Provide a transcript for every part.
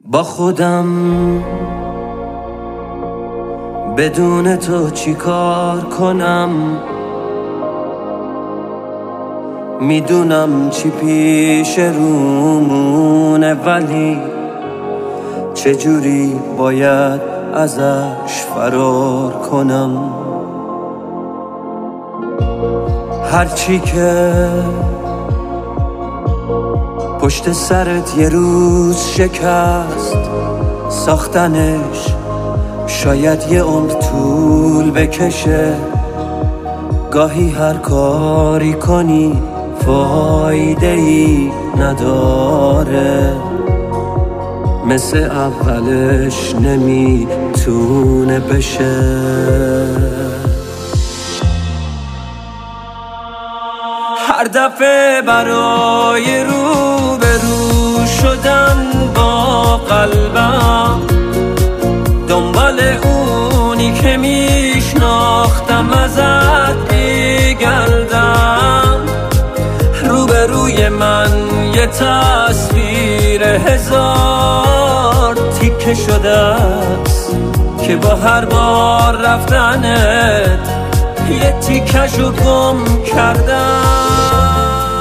با خودم بدون تو چی کار کنم؟ میدونم چی پیش رومونه، ولی چجوری باید ازش فرار کنم؟ هرچی که پشت سرت یه روز شکست، ساختنش شاید یه عمر طول بکشه. گاهی هر کاری کنی فایده ای نداره، مثل اولش نمیتونه بشه. هر دفعه برای روبرو شدن با قلبم، دنبال اونی که میشناختم ازت میگردم. روبروی من یه تصویر هزار تیکه شده است که با هر بار رفتنت یه تیکشو گم کردم.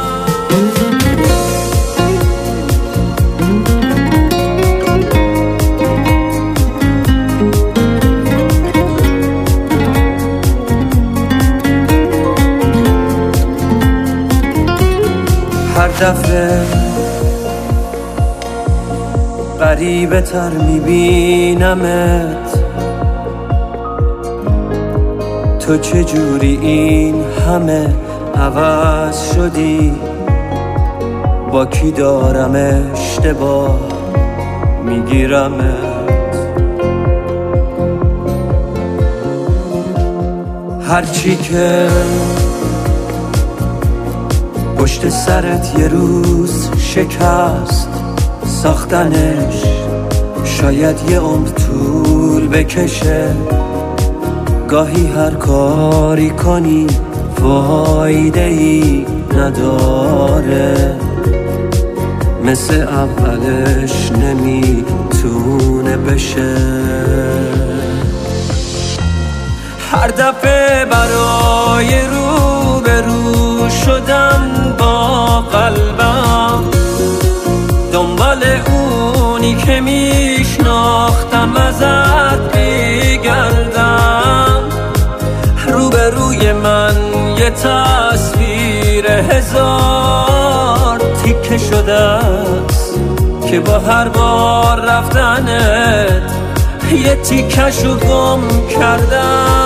هر دفعه غریبه تر میبینمت، تو چجوری این همه عوض شدی؟ با کی دارم اشتباه میگیرمت؟ هرچی که پشت سرت یه روز شکست، ساختنش شاید یه عمر طول بکشه. گاهی هر کاری کنی فایده ای نداره، مثل اولش نمیتونه بشه. هر دفعه برای روبرو شدن با قلبم، دنبال اونی که میشناختم ازت میگردم. روبروی من یه تصویر هزار تیکه شده است که با هر بار رفتنت یه تیکشو گم کردم.